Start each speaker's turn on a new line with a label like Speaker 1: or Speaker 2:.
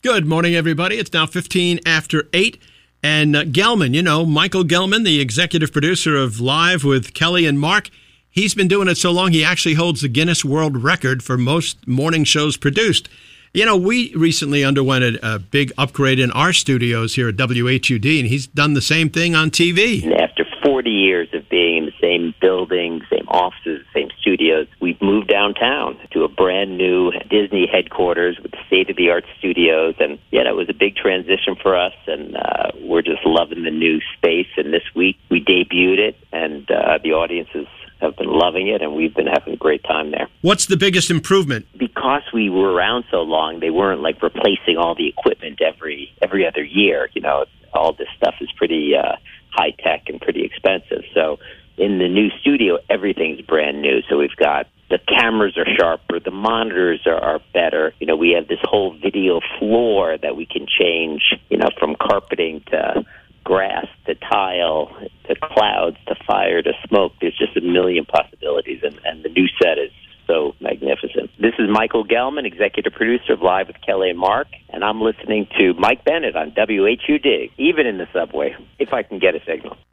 Speaker 1: Good morning, everybody. It's now 15 after 8. And Gelman, Michael Gelman, the executive producer of Live with Kelly and Mark, he's been doing it so long he actually holds the Guinness World Record for most morning shows produced. We recently underwent a big upgrade in our studios here at WHUD, and he's done the same thing on TV.
Speaker 2: And after 40 years of being in the same building, same offices, same studios, we've moved downtown to a brand new Disney headquarters with state-of-the-art studios. And that was a big transition for us, and we're just loving the new space. And this week we debuted it, and the audiences have been loving it, and we've been having a great time there.
Speaker 1: What's the biggest improvement?
Speaker 2: Because we were around so long, they weren't like replacing all the equipment every other year. All this stuff is pretty high tech and pretty expensive. So in the new studio, everything's brand new. So we've got the cameras are sharper, the monitors are better. We have this whole video floor that we can change, from carpeting to grass to tile to clouds to fire to smoke. There's just a million possibilities, and the new set is so magnificent. This is Michael Gelman, executive producer of Live with Kelly and Mark, and I'm listening to Mike Bennett on WHUD, even in the subway, if I can get a signal.